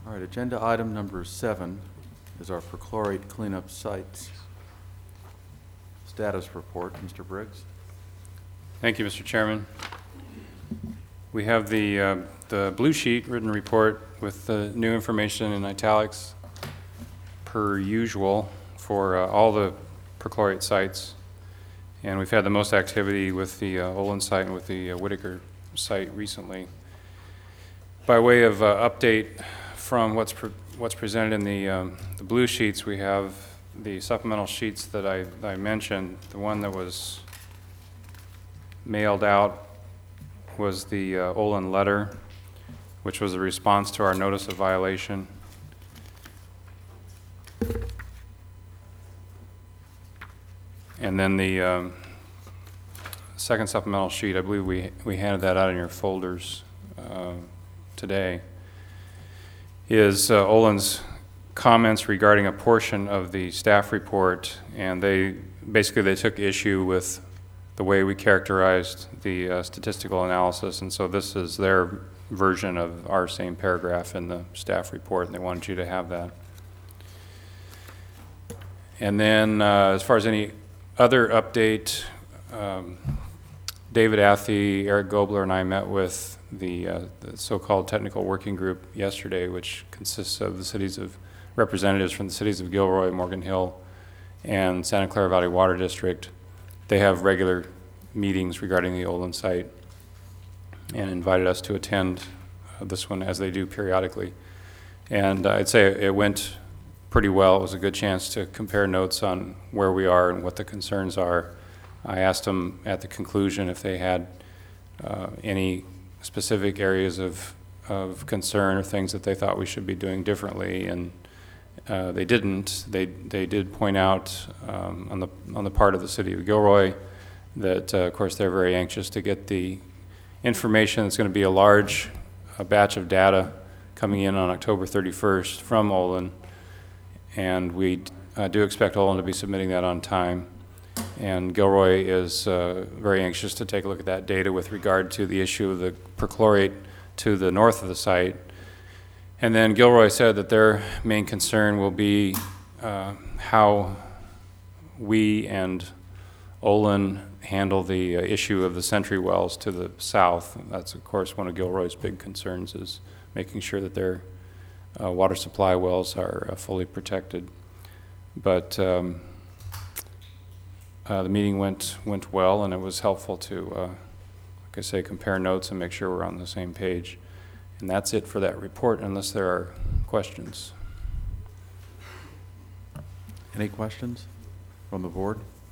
All right, agenda item number 7 is our perchlorate cleanup sites status report. Mr. Briggs. Thank you, Mr. Chairman. We have the blue sheet written report with the new information in italics per usual for all the perchlorate sites. And we've had the most activity with the Olin site and with the Whitaker site recently. By way of update from what's presented in the blue sheets, we have the supplemental sheets that I mentioned. The one that was mailed out was the Olin letter, which was a response to our notice of violation. And then the second supplemental sheet, I believe we handed that out in your folders today, is Olin's comments regarding a portion of the staff report, and they took issue with the way we characterized the statistical analysis, and so this is their version of our same paragraph in the staff report, and they wanted you to have that. And then as far as any other update, David Athey, Eric Gobler, and I met with the so-called technical working group yesterday, which consists of representatives from the cities of Gilroy, Morgan Hill, and Santa Clara Valley Water District. They have regular meetings regarding the Olin site and invited us to attend this one as they do periodically. And I'd say it went pretty well. It was a good chance to compare notes on where we are and what the concerns are. I asked them at the conclusion if they had any specific areas of concern or things that they thought we should be doing differently, and they didn't. They did point out on the part of the city of Gilroy that of course they're very anxious to get the information. It's going to be a large batch of data coming in on October 31st from Olin, and we do expect Olin to be submitting that on time. And Gilroy is very anxious to take a look at that data with regard to the issue of the perchlorate to the north of the site. And then Gilroy said that their main concern will be how we and Olin handle the issue of the Sentry wells to the south. That's, of course, one of Gilroy's big concerns, is making sure that their water supply wells are fully protected. But the meeting went well, and it was helpful to, like I say, compare notes and make sure we're on the same page. And that's it for that report, unless there are questions. Any questions from the board?